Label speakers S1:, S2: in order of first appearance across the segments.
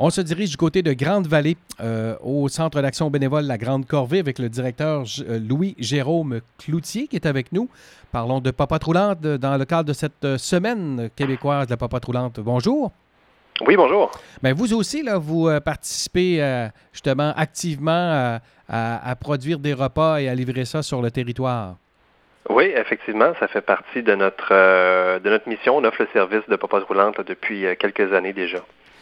S1: On se dirige du côté de Grande-Vallée, au Centre d'action bénévole La Grande Corvée, avec le directeur Louis-Jérôme Cloutier qui est avec nous. Parlons de Papates roulantes dans le cadre de cette semaine québécoise de la Papates roulante. Bonjour.
S2: Oui, bonjour.
S1: Bien, vous aussi, là, vous participez justement activement à produire des repas et à livrer ça sur le territoire.
S2: Oui, effectivement, ça fait partie de notre mission. On offre le service de Papates roulantes depuis quelques années déjà.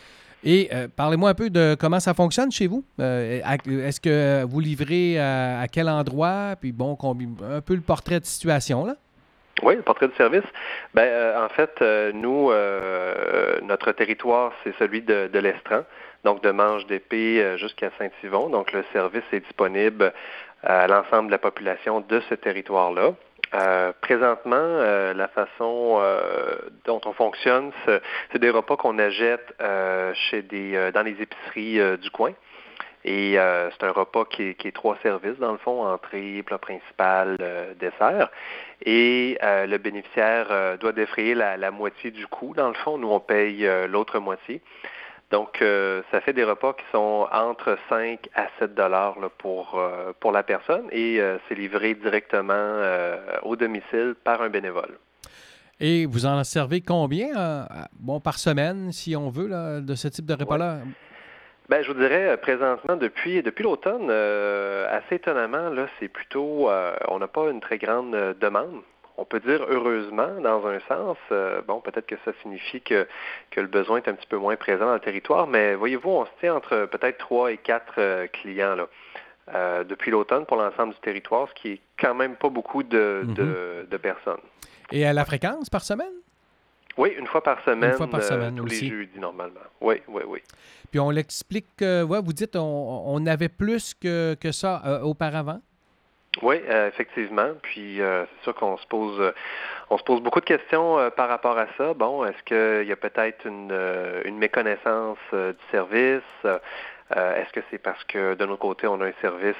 S1: Et parlez-moi un peu de comment ça fonctionne chez vous. Est-ce que vous livrez à quel endroit? Puis bon, un peu le portrait de situation, là.
S2: Oui, le portrait du service. En fait, nous, notre territoire, c'est celui de l'Estran, donc de Manche d'Épée jusqu'à Saint-Yvon. Donc, le service est disponible à l'ensemble de la population de ce territoire-là. Présentement, la façon dont on fonctionne, c'est des repas qu'on achète dans les épiceries du coin. Et c'est un repas qui est 3 services, dans le fond, entrée, plat principal, dessert. Et le bénéficiaire doit défrayer la moitié du coût. Dans le fond, nous, on paye l'autre moitié. Donc, ça fait des repas qui sont entre 5 à 7 $ là, pour la personne. Et c'est livré directement au domicile par un bénévole.
S1: Et vous en servez combien, par semaine, si on veut, là, de ce type de repas-là?
S2: Je vous dirais, présentement, depuis l'automne, assez étonnamment, là, c'est plutôt, on n'a pas une très grande demande. On peut dire heureusement, dans un sens. Peut-être que ça signifie que le besoin est un petit peu moins présent dans le territoire, mais voyez-vous, on se tient entre peut-être 3 et 4 clients là, depuis l'automne pour l'ensemble du territoire, ce qui est quand même pas beaucoup de personnes.
S1: Et à la fréquence par semaine?
S2: Oui, une fois par semaine, tous
S1: aussi.
S2: les jeudis normalement. Oui.
S1: Puis on l'explique, vous dites on avait plus que ça auparavant?
S2: Oui, effectivement. Puis c'est sûr qu'on se pose beaucoup de questions par rapport à ça. Bon, est-ce qu'il y a peut-être une méconnaissance du service? Est-ce que c'est parce que de notre côté, on a un service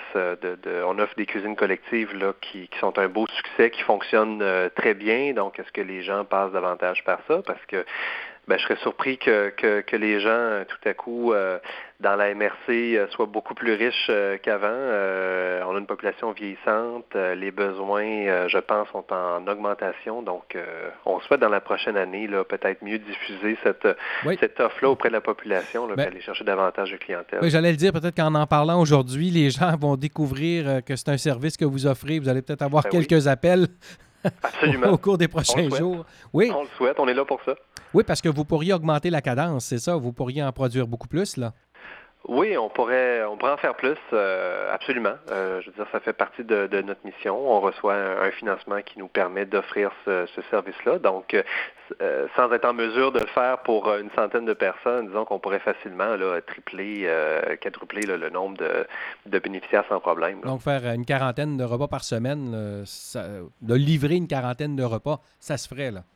S2: on offre des cuisines collectives là qui sont un beau succès, qui fonctionnent très bien. Donc, est-ce que les gens passent davantage par ça? Parce que je serais surpris que les gens, tout à coup, dans la MRC, soient beaucoup plus riches qu'avant. On a une population vieillissante. Les besoins, je pense, sont en augmentation. Donc, on souhaite dans la prochaine année, là, peut-être mieux diffuser cette offre-là auprès de la population, là, puis aller chercher davantage de clientèle.
S1: Oui, j'allais le dire, peut-être qu'en parlant aujourd'hui, les gens vont découvrir que c'est un service que vous offrez. Vous allez peut-être avoir quelques appels.
S2: Absolument.
S1: Au cours des prochains jours.
S2: Oui. On le souhaite, on est là pour ça.
S1: Oui, parce que vous pourriez augmenter la cadence, c'est ça? Vous pourriez en produire beaucoup plus, là?
S2: Oui, on pourrait en faire plus, absolument. Je veux dire, ça fait partie de notre mission. On reçoit un financement qui nous permet d'offrir ce service-là. Donc, sans être en mesure de le faire pour une centaine de personnes, disons qu'on pourrait facilement là, tripler, quadrupler là, le nombre de bénéficiaires sans problème. Là.
S1: Donc, faire une quarantaine de repas par semaine, de livrer une quarantaine de repas, ça se ferait, là?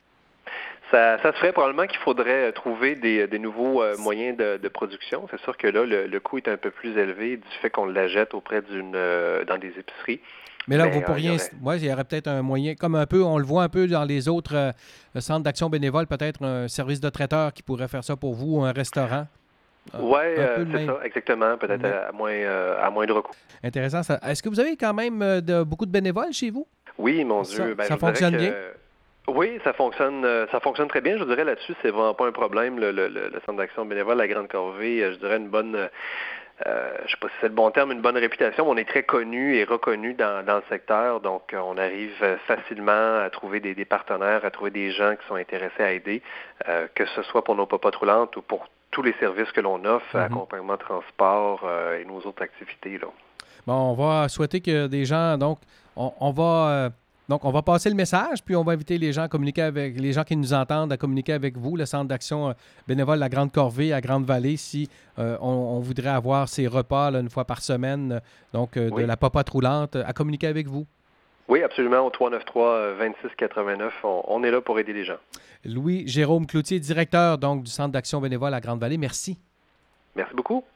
S2: Ça se ferait probablement qu'il faudrait trouver des nouveaux moyens de production. C'est sûr que là, le coût est un peu plus élevé du fait qu'on l'achète auprès dans des épiceries.
S1: Mais là, vous pourriez... il y aurait peut-être un moyen, comme un peu, on le voit un peu dans les autres centres d'action bénévole, peut-être un service de traiteur qui pourrait faire ça pour vous, ou un restaurant.
S2: Oui, c'est ça, exactement. Peut-être à moindre coût.
S1: Intéressant. Est-ce que vous avez quand même beaucoup de bénévoles chez vous?
S2: Oui, mon Dieu.
S1: Ça fonctionne bien?
S2: Oui, ça fonctionne très bien. Je dirais là-dessus, c'est vraiment pas un problème. Le Centre d'action bénévole, la Grande Corvée, je dirais une bonne, je sais pas si c'est le bon terme, une bonne réputation. On est très connu et reconnu dans le secteur, donc on arrive facilement à trouver des partenaires, à trouver des gens qui sont intéressés à aider, que ce soit pour nos papates roulantes ou pour tous les services que l'on offre, accompagnement, transport et nos autres activités. Là.
S1: Bon, on va souhaiter que des gens, donc, on va passer le message, puis on va inviter les gens à communiquer avec les gens qui nous entendent, à communiquer avec vous, le Centre d'action bénévole La Grande Corvée à Grande-Vallée, si on voudrait avoir ces repas là, une fois par semaine, de la papate roulante, à communiquer avec vous.
S2: Oui, absolument, au 393-2689. On est là pour aider les gens.
S1: Louis-Jérôme Cloutier, directeur donc, du Centre d'action bénévole à Grande-Vallée. Merci.
S2: Merci beaucoup.